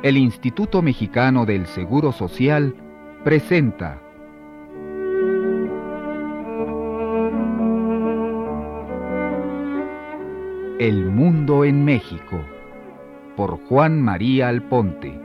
el Instituto Mexicano del Seguro Social presenta El Mundo en México, por Juan María Alponte.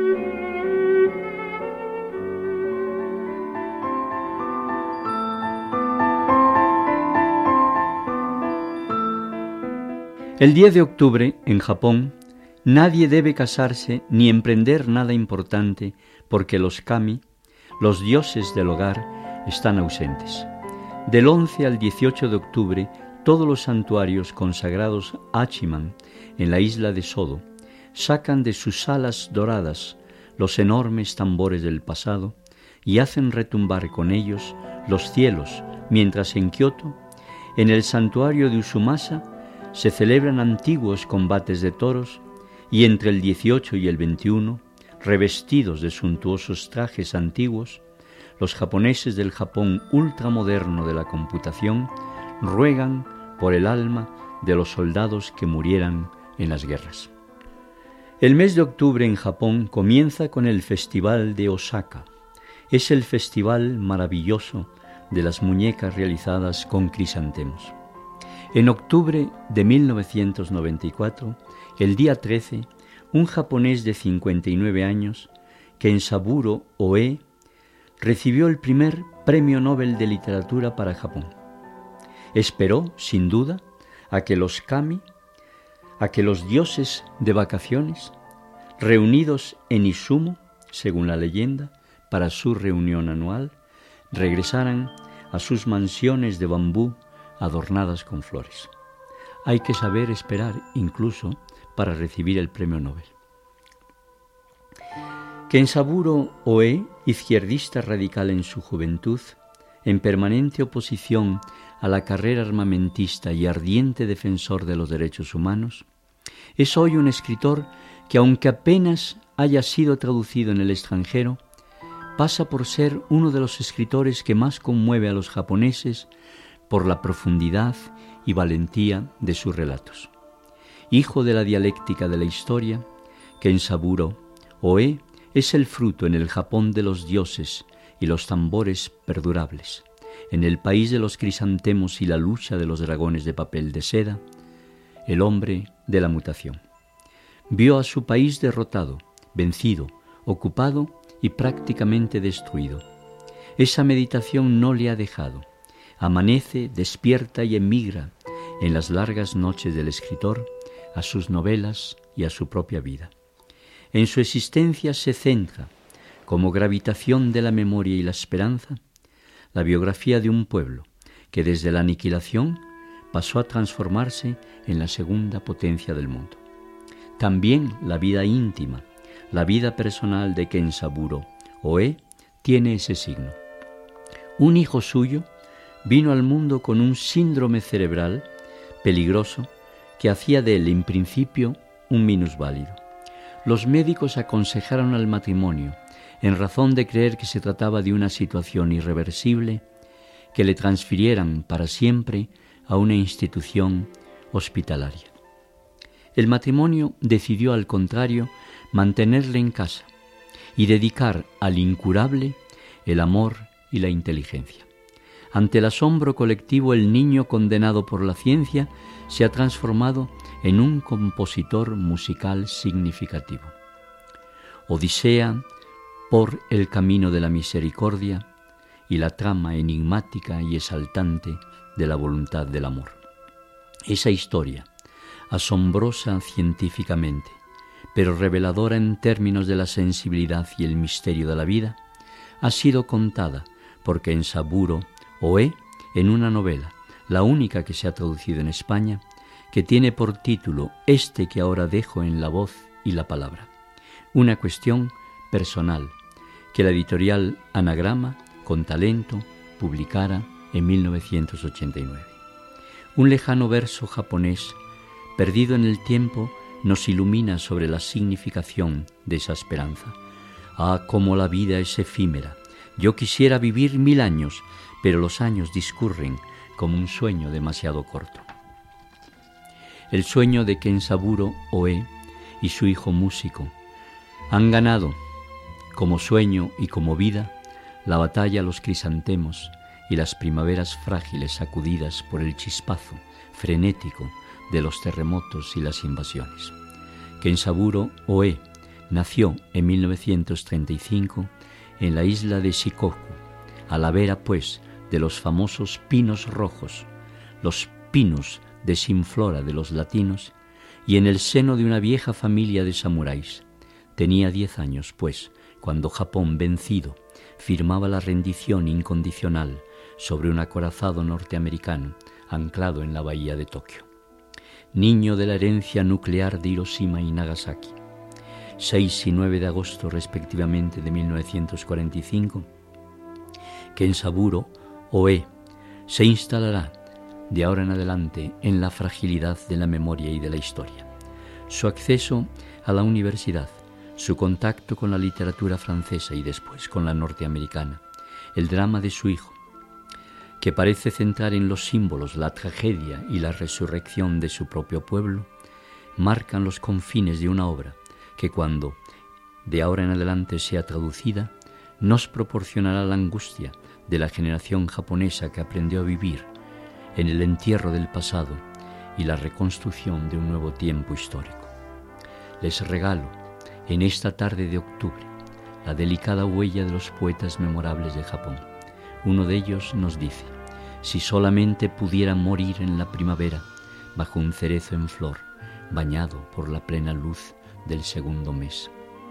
El 10 de octubre, en Japón, nadie debe casarse ni emprender nada importante porque los kami, los dioses del hogar, están ausentes. Del 11 al 18 de octubre, todos los santuarios consagrados a Hachiman, en la isla de Sodo, sacan de sus alas doradas los enormes tambores del pasado y hacen retumbar con ellos los cielos, mientras en Kioto, en el santuario de Usumasa, se celebran antiguos combates de toros y entre el 18 y el 21, revestidos de suntuosos trajes antiguos, los japoneses del Japón ultramoderno de la computación ruegan por el alma de los soldados que murieran en las guerras. El mes de octubre en Japón comienza con el Festival de Osaka. Es el festival maravilloso de las muñecas realizadas con crisantemos. En octubre de 1994, el día 13, un japonés de 59 años, Kensaburo Oe, recibió el primer Premio Nobel de Literatura para Japón. Esperó, sin duda, a que los kami, a que los dioses de vacaciones, reunidos en Izumo, según la leyenda, para su reunión anual, regresaran a sus mansiones de bambú adornadas con flores. Hay que saber esperar incluso para recibir el premio Nobel. Kensaburo Oe, izquierdista radical en su juventud, en permanente oposición a la carrera armamentista y ardiente defensor de los derechos humanos, es hoy un escritor que, aunque apenas haya sido traducido en el extranjero, pasa por ser uno de los escritores que más conmueve a los japoneses por la profundidad y valentía de sus relatos. Hijo de la dialéctica de la historia, Kensaburo Oe es el fruto en el Japón de los dioses y los tambores perdurables, en el país de los crisantemos y la lucha de los dragones de papel de seda, el hombre de la mutación. Vio a su país derrotado, vencido, ocupado y prácticamente destruido. Esa meditación no le ha dejado. Amanece, despierta y emigra en las largas noches del escritor a sus novelas y a su propia vida. En su existencia se centra, como gravitación de la memoria y la esperanza, la biografía de un pueblo que desde la aniquilación pasó a transformarse en la segunda potencia del mundo. También la vida íntima, la vida personal de Kensaburo Oe tiene ese signo. Un hijo suyo vino al mundo con un síndrome cerebral peligroso que hacía de él, en principio, un minusválido. Los médicos aconsejaron al matrimonio, en razón de creer que se trataba de una situación irreversible, que le transfirieran para siempre a una institución hospitalaria. El matrimonio decidió, al contrario, mantenerle en casa y dedicar al incurable el amor y la inteligencia. Ante el asombro colectivo, el niño condenado por la ciencia se ha transformado en un compositor musical significativo. Odisea por el camino de la misericordia y la trama enigmática y exaltante de la voluntad del amor. Esa historia, asombrosa científicamente, pero reveladora en términos de la sensibilidad y el misterio de la vida, ha sido contada por Kensaburo Oe en una novela, la única que se ha traducido en España, que tiene por título este que ahora dejo en la voz y la palabra. Una cuestión personal que la editorial Anagrama, con talento, publicara en 1989. Un lejano verso japonés, perdido en el tiempo, nos ilumina sobre la significación de esa esperanza. Ah, cómo la vida es efímera. Yo quisiera vivir 1000 años, pero los años discurren como un sueño demasiado corto. El sueño de Kensaburo Oe y su hijo músico Han ganado, como sueño y como vida, la batalla los crisantemos y las primaveras frágiles sacudidas por el chispazo frenético de los terremotos y las invasiones. Kensaburo Oe nació en 1935 en la isla de Shikoku, a la vera, pues, de los famosos pinos rojos, los pinus desinflora de los latinos, y en el seno de una vieja familia de samuráis. Tenía 10 años, pues, cuando Japón, vencido, firmaba la rendición incondicional sobre un acorazado norteamericano anclado en la bahía de Tokio. Niño de la herencia nuclear de Hiroshima y Nagasaki, 6 y 9 de agosto respectivamente de 1945, Kensaburo Oe se instalará de ahora en adelante en la fragilidad de la memoria y de la historia. Su acceso a la universidad, su contacto con la literatura francesa y después con la norteamericana, el drama de su hijo, que parece centrar en los símbolos la tragedia y la resurrección de su propio pueblo, marcan los confines de una obra que, cuando de ahora en adelante sea traducida, nos proporcionará la angustia de la generación japonesa que aprendió a vivir en el entierro del pasado y la reconstrucción de un nuevo tiempo histórico. Les regalo, en esta tarde de octubre, la delicada huella de los poetas memorables de Japón. Uno de ellos nos dice: si solamente pudiera morir en la primavera, bajo un cerezo en flor, bañado por la plena luz del segundo mes.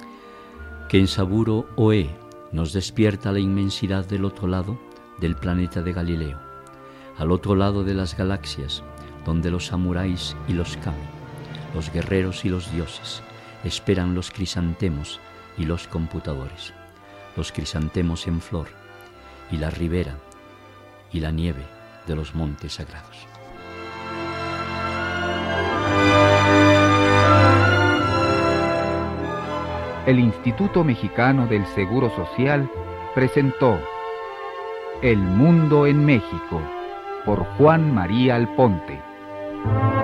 Kensaburo Oe nos despierta la inmensidad del otro lado del planeta de Galileo, al otro lado de las galaxias, donde los samuráis y los kami, los guerreros y los dioses, esperan los crisantemos y los computadores, los crisantemos en flor y la ribera y la nieve de los montes sagrados. El Instituto Mexicano del Seguro Social presentó El Mundo en México, por Juan María Alponte.